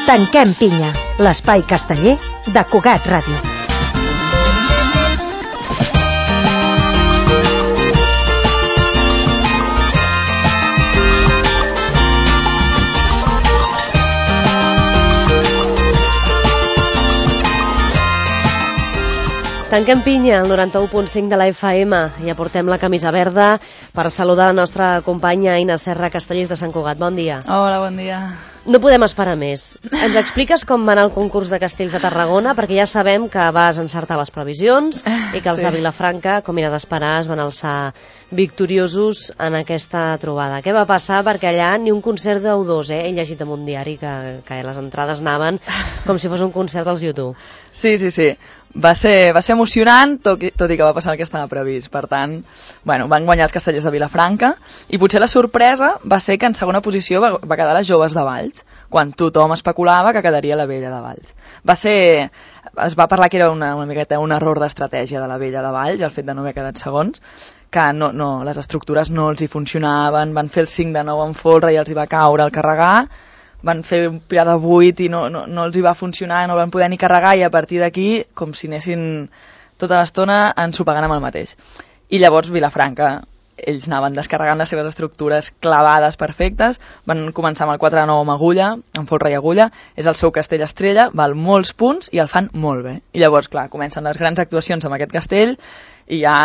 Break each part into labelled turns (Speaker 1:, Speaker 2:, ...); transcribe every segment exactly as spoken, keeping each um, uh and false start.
Speaker 1: Tanquem pinya, l'espai casteller de Cugat Ràdio.
Speaker 2: Tanquem pinya, al noranta-u punt cinc de la F M. Ja portem la camisa verda per saludar la nostra companya Aina Serra, Castellers de Sant Cugat. Bon dia.
Speaker 3: Hola, bon dia.
Speaker 2: No podem esperar més. Ens expliques com va anar el concurs de castells de Tarragona? Perquè ja sabem que vas encertar les previsions i que els sí. de Vilafranca, com era d'esperar, es van alçar victoriosos en aquesta trobada. Què va passar? Perquè allà ni un concert d'U dos, eh? He llegit en un diari que, que les entrades anaven com si fos un concert dels YouTube.
Speaker 3: Sí, sí, sí. Va ser, va ser emocionant, tot i, tot i que va passar el que estava previst. Per tant, bueno, van guanyar els castellers de Vilafranca i potser la sorpresa va ser que en segona posició va, va quedar les joves de Valls, quan tothom especulava que quedaria la vella de Valls. Va ser... Es va parlar que era una, una miqueta un error d'estratègia de la vella de Valls, el fet de no haver quedat segons, que no, no, les estructures no els hi funcionaven, van fer el cinc de nou en folre i els hi va caure el carregar, van fer un pilar de vuit i no, no, no els hi va funcionar, no van poder ni carregar, i a partir d'aquí, com si anessin tota l'estona ensopegant amb el mateix. I llavors Vilafranca, ells anaven descarregant les seves estructures clavades perfectes, van començar amb el quatre de nou amb agulla, amb folre i agulla, és el seu castell estrella, val molts punts i el fan molt bé. I llavors, clar, comencen les grans actuacions amb aquest castell i ja,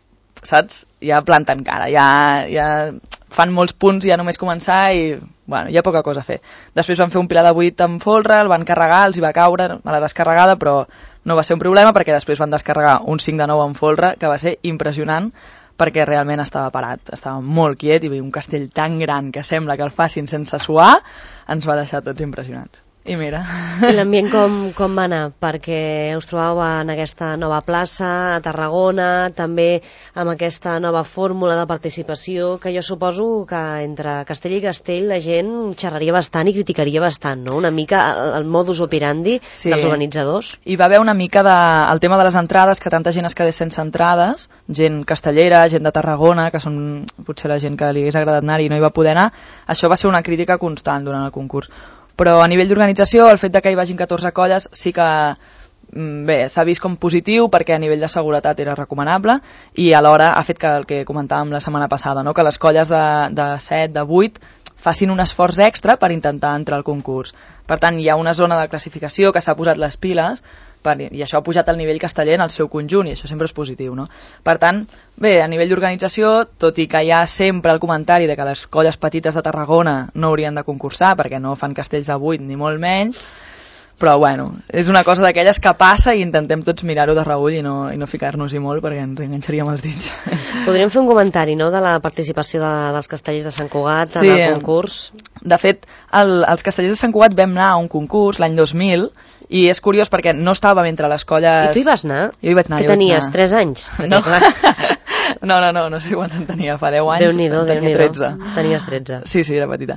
Speaker 3: saps, ja planten cara, ja, ja fan molts punts ja només començar i, bueno, hi ha poca cosa a fer. Després van fer un pilar de vuit amb folre, el van carregar, els hi va caure a la descarregada, però no va ser un problema perquè després van descarregar un cinc de nou amb folre, que va ser impressionant, perquè realment estava parat, estava molt quiet i un castell tan gran que sembla que el facin sense suar, ens va deixar tots impressionants. I mira.
Speaker 2: I l'ambient com, com va anar? Perquè us trobàveu en aquesta nova plaça, a Tarragona, també amb aquesta nova fórmula de participació, que jo suposo que entre castell i castell la gent xerraria bastant i criticaria bastant, no? Una mica el, el modus operandi sí. dels organitzadors.
Speaker 3: Hi va haver una mica de, el tema de les entrades, que tanta gent es quedés sense entrades, gent castellera, gent de Tarragona, que són potser la gent que li hagués agradat anar i no hi va poder anar. Això va ser una crítica constant durant el concurs. Però a nivell d'organització, el fet de que hi vagin catorze colles sí que bé, s'ha vist com positiu, perquè a nivell de seguretat era recomanable i alhora ha fet que el que comentàvem la setmana passada, no? Que les colles de, de set, de vuit facin un esforç extra per intentar entrar al concurs. Per tant, hi ha una zona de classificació que s'ha posat les piles per, i això ha pujat el nivell casteller en el seu conjunt i això sempre és positiu, no? Per tant, bé, a nivell d'organització, tot i que hi ha sempre el comentari de que les colles petites de Tarragona no haurien de concursar perquè no fan castells de vuit ni molt menys, però bueno, és una cosa d'aquelles que passa i intentem tots mirar-ho de reull i no, i no ficar-nos-hi molt perquè ens enganxaríem els dits.
Speaker 2: Podríem fer un comentari, no?, de la participació de, dels castellers de Sant Cugat sí, en el concurs.
Speaker 3: De fet, el, els castellers de Sant Cugat vam anar a un concurs l'any dos mil i és curiós perquè no estàvem entre les colles...
Speaker 2: I tu hi vas anar?
Speaker 3: Jo hi vaig anar.
Speaker 2: Que tenies tres anys?
Speaker 3: No. no, no, no, no sé quants en tenia, fa deu anys.
Speaker 2: Déu-n'hi-do,
Speaker 3: tenia tretze.
Speaker 2: Tenies tretze.
Speaker 3: Sí, sí, era petita.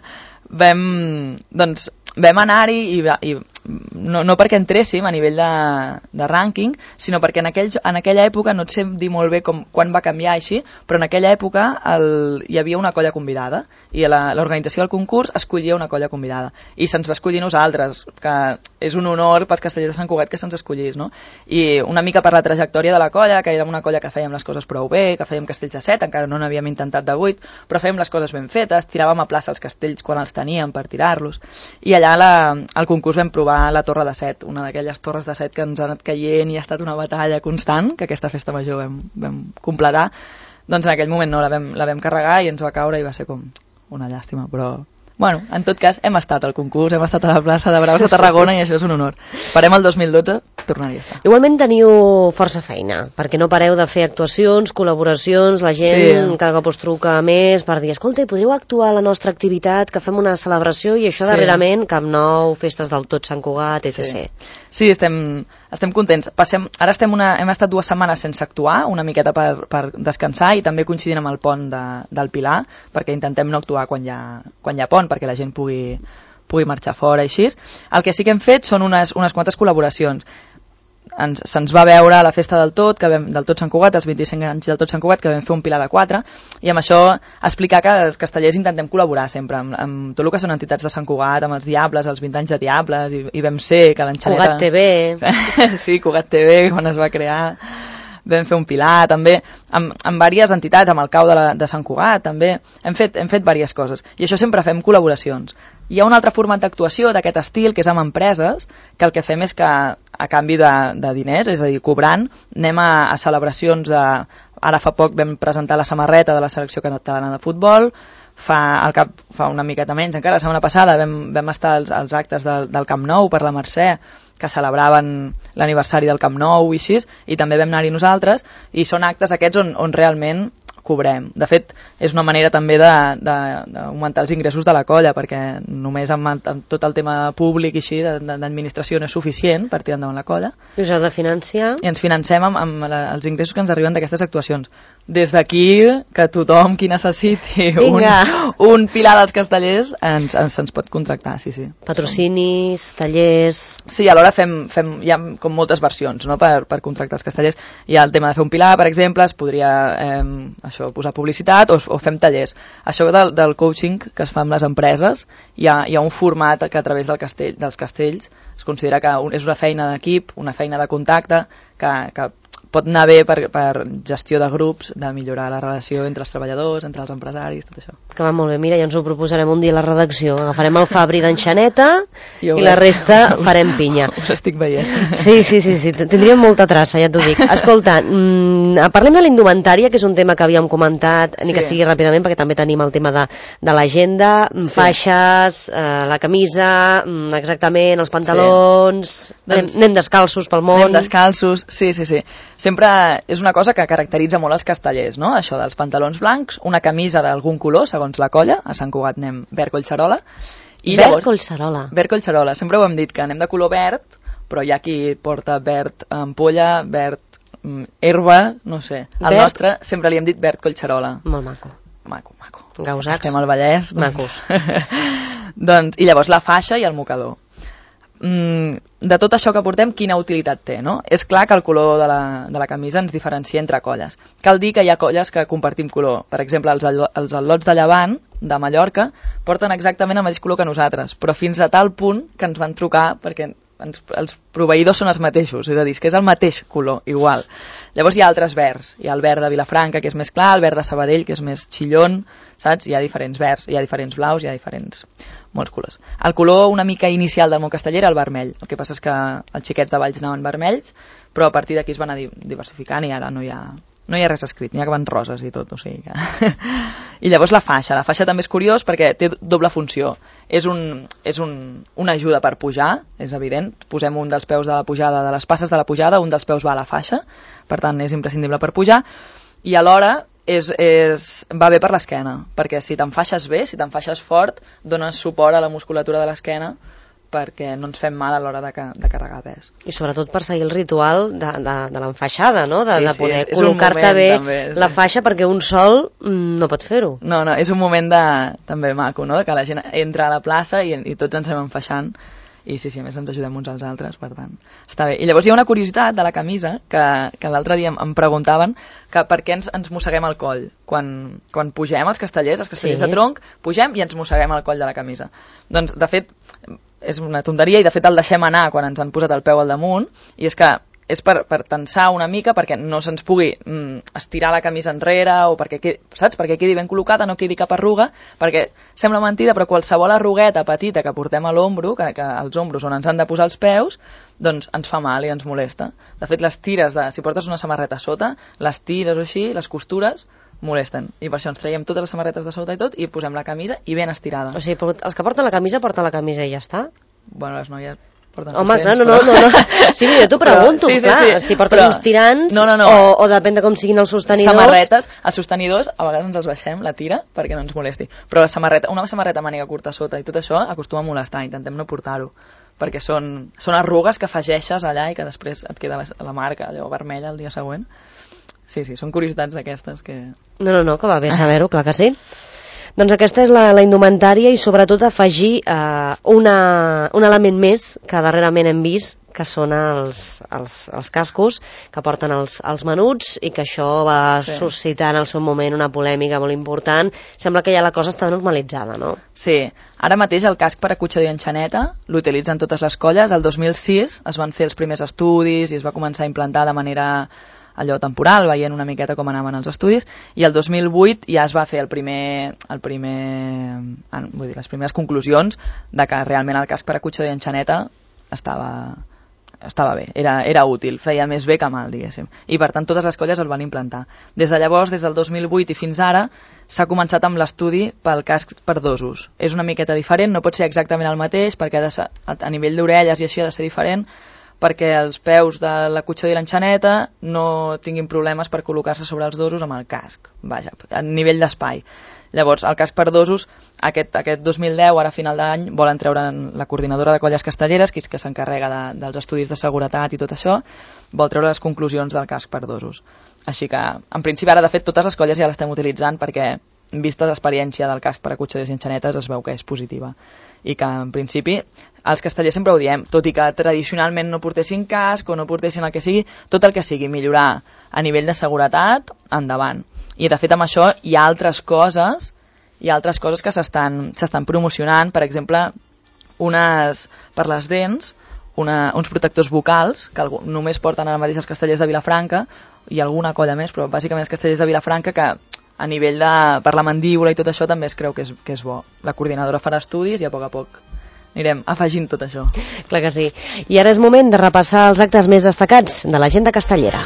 Speaker 3: Vam, doncs, vam anar-hi i, i no, no perquè entréssim a nivell de, de rànquing, sinó perquè en, aquells, en aquella època, no et sé dir molt bé com, quan va canviar així, però en aquella època el, hi havia una colla convidada i l'organització del concurs escollia una colla convidada i se'ns va escollir nosaltres, que és un honor pels castellers de Sant Cugat que se'ns escollís, no? I una mica per la trajectòria de la colla, que era una colla que fèiem les coses prou bé, que fèiem castells de set, encara no n'havíem intentat de vuit, però fèiem les coses ben fetes, tiràvem a plaça els castells quan els teníem per tirar-los, i allà la, al concurs vam provar la torre de set, una d'aquelles torres de set que ens ha anat caient i ha estat una batalla constant, que aquesta festa major vam, vam completar. Doncs en aquell moment no, la vam, la vam carregar i ens va caure i va ser com una llàstima, però... Bueno, en tot cas, hem estat al concurs, hem estat a la plaça de Braus de Tarragona i això és un honor. Esperem el dos mil dotze tornar-hi a estar.
Speaker 2: Igualment teniu força feina, perquè no pareu de fer actuacions, col·laboracions, la gent sí. cada cop us truca més per dir, escolta, podríeu actuar a la nostra activitat, que fem una celebració i això sí. darrerament, Camp Nou, festes del tot Sant Cugat, et cetera.
Speaker 3: Sí, sí estem, estem contents. Passem, ara estem una, hem estat dues setmanes sense actuar, una miqueta per, per descansar i també coincidint amb el pont de, del Pilar, perquè intentem no actuar quan hi ha, quan hi ha pont, perquè la gent pugui, pugui marxar fora i així. El que sí que hem fet són unes, unes quantes col·laboracions. ens, se'ns va veure a la festa del Tot, que vam, del Tot Sant Cugat, els vint-i-cinc anys del Tot Sant Cugat, que vam fer un pilar de quatre, i amb això explicar que els castellers intentem col·laborar sempre amb, amb tot el que són entitats de Sant Cugat, amb els Diables, els vint anys de Diables, i, i vam ser que l'enxaneta...
Speaker 2: Cugat T V.
Speaker 3: Sí, Cugat T V, quan es va crear... Vam fer un pilar, també, amb, amb diverses entitats, amb el cau de, la, de Sant Cugat, també, hem fet, hem fet diverses coses. I això sempre fem col·laboracions. Hi ha un altre format d'actuació d'aquest estil, que és amb empreses, que el que fem és que, a canvi de, de diners, és a dir, cobrant, anem a, a celebracions de... Ara fa poc vam presentar la samarreta de la selecció catalana de futbol, fa, al cap, fa una miqueta menys encara, la setmana passada vam, vam estar als, als actes del, del Camp Nou per la Mercè, que celebraven l'aniversari del Camp Nou i així, i també vam anar-hi nosaltres, i són actes aquests on, on realment cobrem. De fet, és una manera també d'augmentar els ingressos de la colla, perquè només amb, amb tot el tema públic i així, d'administració no és suficient per tirar endavant la colla.
Speaker 2: I us heu de financiar? I
Speaker 3: ens financem amb, amb la, els ingressos que ens arriben d'aquestes actuacions. Des d'aquí, que tothom qui necessiti un, un pilar dels castellers ens, ens, ens pot contractar, sí, sí.
Speaker 2: Patrocinis, tallers...
Speaker 3: Sí, alhora fem, fem, hi ha com moltes versions, no?, per, per contractar els castellers. Hi ha el tema de fer un pilar, per exemple, es podria eh, això, posar publicitat o, o fem tallers. Això del, del coaching que es fa amb les empreses, hi ha, hi ha un format que a través del castell, dels castells es considera que un, és una feina d'equip, una feina de contacte, que, que pot anar bé per, per gestió de grups, de millorar la relació entre els treballadors, entre els empresaris, tot això.
Speaker 2: Que va molt bé, mira, ja ens ho proposarem un dia a la redacció. Agafarem el Fabri d'enxaneta i la resta farem pinya.
Speaker 3: Us estic veient.
Speaker 2: Sí, sí, sí, sí, tindríem molta traça, ja t'ho dic. Escolta, mmm, parlem de la indumentària, que és un tema que havíem comentat, ni sí. que sigui ràpidament, perquè també tenim el tema de, de l'agenda, sí. faixes, eh, la camisa, exactament, els pantalons, sí. anem, doncs, anem descalços pel món.
Speaker 3: Anem descalços, sí, sí, sí. Sempre és una cosa que caracteritza molt els castellers, no? Això dels pantalons blancs, una camisa d'algun color, segons la colla, a Sant Cugat anem verd collserola.
Speaker 2: I verd llavors, collserola.
Speaker 3: Verd collserola, sempre ho hem dit, que anem de color verd, però hi ha qui porta verd ampolla, verd mm, herba, no sé. Al verd... nostre sempre li hem dit verd collserola.
Speaker 2: Molt maco.
Speaker 3: Maco, maco.
Speaker 2: Gausacs.
Speaker 3: Estem al Vallès.
Speaker 2: Macos.
Speaker 3: Doncs, i llavors la faixa i el mocador. Mm, de tot això que portem, quina utilitat té, no? És clar que el color de la, de la camisa ens diferencia entre colles. Cal dir que hi ha colles que compartim color. Per exemple, els, els al·lots de Llevant, de Mallorca, porten exactament el mateix color que nosaltres, però fins a tal punt que ens van trucar perquè ens, els proveïdors són els mateixos, és a dir, que és el mateix color, igual. Llavors hi ha altres verds. Hi ha el verd de Vilafranca, que és més clar, el verd de Sabadell, que és més xillón, saps? Hi ha diferents verds, hi ha diferents blaus, hi ha diferents... molts colors. El color una mica inicial del món casteller era el vermell. El que passa és que els xiquets de Valls anaven vermells, però a partir d'aquí es van anar diversificant i ara no hi ha, no hi ha res escrit, n'hi ha que van roses i tot, o sigui que... I llavors la faixa. La faixa també és curiós perquè té doble funció. És, un, és un, una ajuda per pujar, és evident. Posem un dels peus de la pujada, de les passes de la pujada, un dels peus va a la faixa, per tant és imprescindible per pujar, i alhora És, és, va bé per l'esquena, perquè si t'enfaixes bé, si t'enfaixes fort, dones suport a la musculatura de l'esquena perquè no ens fem mal a l'hora de, de carregar pes.
Speaker 2: I sobretot per seguir el ritual de, de, de l'enfaixada, no? De,
Speaker 3: sí,
Speaker 2: de poder
Speaker 3: sí,
Speaker 2: col·locar-te bé
Speaker 3: també, sí.
Speaker 2: la faixa, perquè un sol no pot fer-ho.
Speaker 3: No, no, és un moment de, també maco, no? Que la gent entra a la plaça i, i tots ens anem enfaixant. I sí, sí, a més ens ajudem uns als altres, per tant, està bé. I llavors hi ha una curiositat de la camisa, que, que l'altre dia em, em preguntaven que per què ens, ens mosseguem el coll. Quan, quan pugem els castellers, els castellers sí. de tronc, pugem i ens mosseguem el coll de la camisa. Doncs, de fet, és una tonteria i de fet el deixem anar quan ens han posat el peu al damunt, i és que és per, per tensar una mica perquè no se'ns pugui mm, estirar la camisa enrere o perquè quedi, saps? Perquè quedi ben col·locada, no quedi cap arruga, perquè sembla mentida, però qualsevol arrugueta petita que portem a l'ombro, que, que als ombros on ens han de posar els peus, doncs ens fa mal i ens molesta. De fet, les tires, de, si portes una samarreta a sota, les tires o així, les costures, molesten. I per això ens traiem totes les samarretes de sota i tot i posem la camisa i ben estirada.
Speaker 2: O sigui, els que porten la camisa, porten la camisa i ja està?
Speaker 3: Bueno, les noies...
Speaker 2: Home, clar, no, no, no, no. Sí, jo t'ho pregunto, però, sí, sí, clar, sí. Si portes però, uns tirants
Speaker 3: no, no, no.
Speaker 2: O, o depèn de com siguin els sostenidors.
Speaker 3: Samarretes, els sostenidors, a vegades ens els baixem, la tira, perquè no ens molesti. Però la samarreta, una samarreta màniga curta sota i tot això acostuma a molestar, intentem no portar-ho, perquè són, són arrugues que afegeixes allà i que després et queda la, la marca allò vermella el dia següent. Sí, sí, són curiositats d'aquestes que...
Speaker 2: No, no, no, que va bé saber-ho, clar que sí. Doncs aquesta és la, la indumentària i sobretot afegir eh, una, un element més que darrerament hem vist que són els, els, els cascos que porten els, els menuts, i que això va sí. suscitar en el seu moment una polèmica molt important. Sembla que ja la cosa està normalitzada, no?
Speaker 3: Sí, ara mateix el casc per a cotxador i enxaneta l'utilitzen totes les colles. El dos mil sis es van fer els primers estudis i es va començar a implantar de manera allò temporal, veient una miqueta com anaven els estudis, i el dos mil vuit ja es va fer el primer, el primer, vull dir, les primeres conclusions de que realment el casc per a cotxador i enxaneta estava, estava bé, era, era útil, feia més bé que mal, diguéssim. I per tant totes les colles el van implantar. Des de llavors, des del dos mil vuit i fins ara, s'ha començat amb l'estudi pel casc per dosos. És una miqueta diferent, no pot ser exactament el mateix, perquè ha de ser, a nivell d'orelles i així ha de ser diferent, perquè els peus de la cotxador i l'enxaneta no tinguin problemes per col·locar-se sobre els dosos amb el casc, vaja, a nivell d'espai. Llavors, el casc per dosos, aquest, aquest dos mil deu, ara a final d'any, volen treure la coordinadora de colles castelleres, que és que s'encarrega de, dels estudis de seguretat i tot això, vol treure les conclusions del casc per dosos. Així que, en principi, ara, de fet, totes les colles ja l'estem utilitzant perquè, vista l'experiència del casc per a cotxadors i enxanetes, es veu que és positiva. I que, en principi, els castellers sempre ho diem, tot i que tradicionalment no portessin casc o no portessin el que sigui, tot el que sigui millorar a nivell de seguretat, endavant. I, de fet, amb això hi ha altres coses, hi ha altres coses que s'estan s'estan promocionant, per exemple, unes per les dents, una, uns protectors bucals, que algú, només porten ara mateix els castellers de Vilafranca, i alguna colla més, però bàsicament els castellers de Vilafranca, que a nivell de, per la mandíbula i tot això també es creu que és, que és bo. La coordinadora farà estudis i a poc a poc anirem afegint tot això.
Speaker 2: Clar que sí. I ara és moment de repassar els actes més destacats de l'agenda castellera.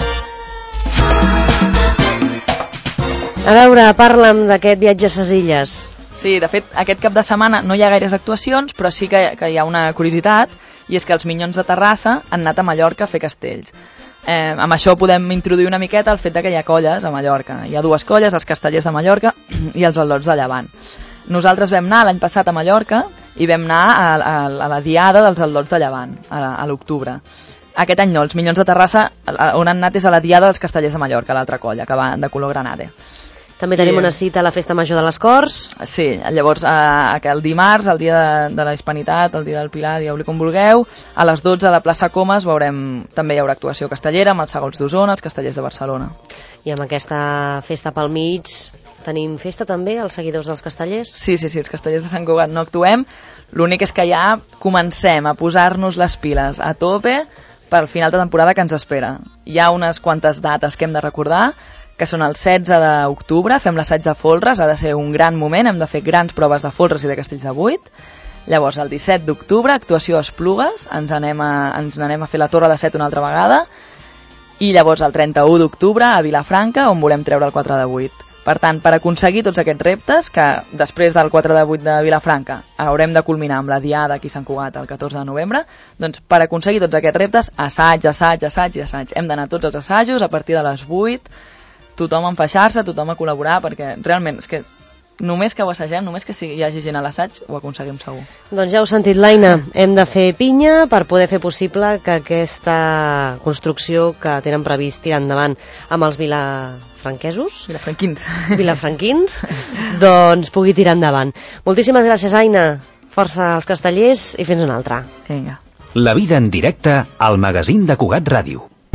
Speaker 2: A veure, parla'm d'aquest viatge a ses Illes.
Speaker 3: Sí, de fet, aquest cap de setmana no hi ha gaires actuacions, però sí que, que hi ha una curiositat, i és que els Minyons de Terrassa han anat a Mallorca a fer castells. Eh, amb això podem introduir una miqueta el fet de que hi ha colles a Mallorca. Hi ha dues colles, els Castellers de Mallorca i els Al·lots de Llevant. Nosaltres vam anar l'any passat a Mallorca i vam anar a, a, a la diada dels Al·lots de Llevant, a, a l'octubre. Aquest any no, els Minyons de Terrassa on han anat és a la diada dels Castellers de Mallorca, l'altra colla, que va de color granade.
Speaker 2: També tenim I, una cita a la Festa Major de les Corts.
Speaker 3: Sí, llavors eh, el dimarts, el dia de, de la Hispanitat, el dia del Pilar, dieu-li com vulgueu, a les dotze a la plaça Comas veurem, també hi haurà actuació castellera amb els Segols d'Osona, els Castellers de Barcelona.
Speaker 2: I amb aquesta festa pel mig tenim festa també, els seguidors dels castellers?
Speaker 3: Sí, sí, sí, els Castellers de Sant Cugat no actuem, l'únic és que ja comencem a posar-nos les piles a tope pel final de temporada que ens espera. Hi ha unes quantes dates que hem de recordar, que són el setze d'octubre, fem l'assaig de folres, ha de ser un gran moment, hem de fer grans proves de folres i de castells de buit. Llavors, el disset d'octubre, actuació a Esplugues, ens anem a, ens anem a fer la Torre de Set una altra vegada, i llavors el trenta-u d'octubre a Vilafranca, on volem treure el quatre de vuit. Per tant, per aconseguir tots aquests reptes, que després del quatre de vuit de Vilafranca haurem de culminar amb la diada aquí a Sant Cugat el catorze de novembre, doncs per aconseguir tots aquests reptes, assaig, assaig, assaig i assaig. Hem d'anar tots els assajos a partir de les vuit, tothom a enfaixar-se, tothom a col·laborar, perquè realment és que només que ho assagem, només que hi hagi gent a l'assaig, ho aconseguim segur.
Speaker 2: Doncs ja heu sentit, l'Aina, hem de fer pinya per poder fer possible que aquesta construcció que tenen previst tirar endavant amb els vilafranquesos,
Speaker 3: vilafranquins,
Speaker 2: vilafranquins doncs pugui tirar endavant. Moltíssimes gràcies, Aina. Força als castellers i fins una altra.
Speaker 3: Vinga.
Speaker 4: La vida en directe al magazín de Cugat Ràdio.